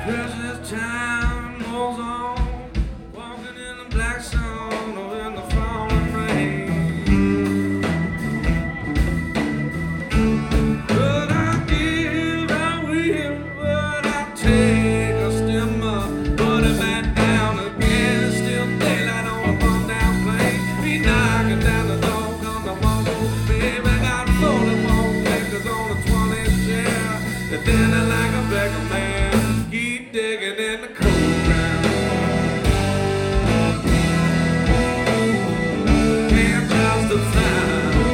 Precious time rolls on, walking in the black sun or in the falling rain. But I give, I will, but I take a step up, put it back down again. It's still daylight on a bump down plane. Be knocking down the door, come the mumble, baby. Got 41 fingers on a 20 chair. The dinner like a black man. Keep digging in the cold ground. Can't justify.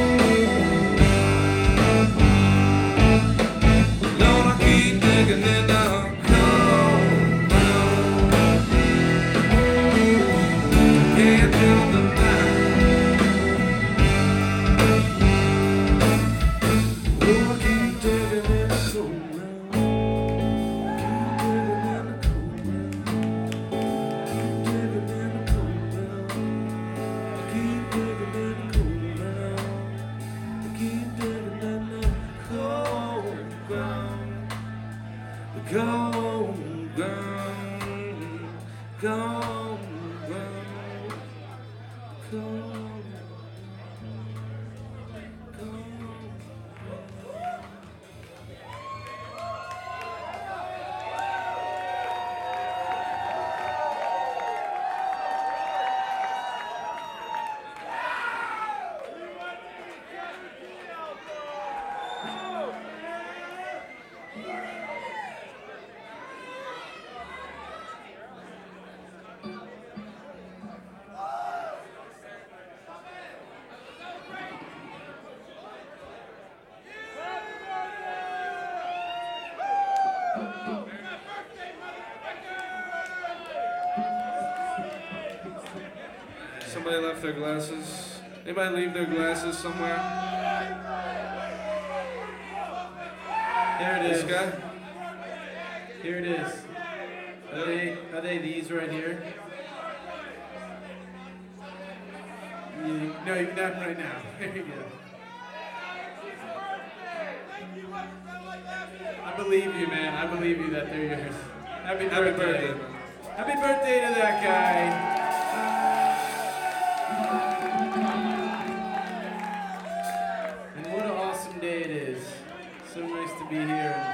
Lord, I keep digging in the cold ground. Can't justify. Lord, I keep digging in the cold ground. Go, go, go. Somebody left their glasses. Anybody leave their glasses somewhere? Here it is. This guy? Here it is. Are they these right here? No, you can have them right now. There you go. I believe you, man. I believe you that they're yours. Happy birthday. Happy birthday to that guy. And what an awesome day it is. So nice to be here.